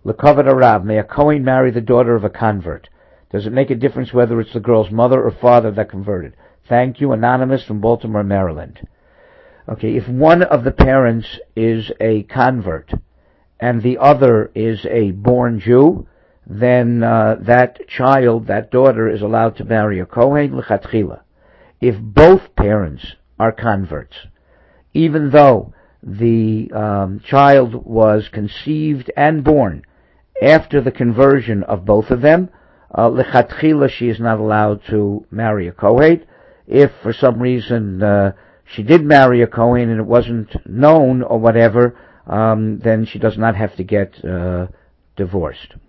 L'kavod harav, may a Kohen marry the daughter of a convert? Does it make a difference whether it's the girl's mother or father that converted? Thank you, Anonymous from Baltimore, Maryland. Okay, if one of the parents is a convert and the other is a born Jew, then that child, that daughter, is allowed to marry a Kohen l'chatchila. If both parents are converts, even though the child was conceived and born after the conversion of both of them, l'chatchila she is not allowed to marry a Kohen. If for some reason she did marry a Kohen and it wasn't known or whatever, then she does not have to get divorced.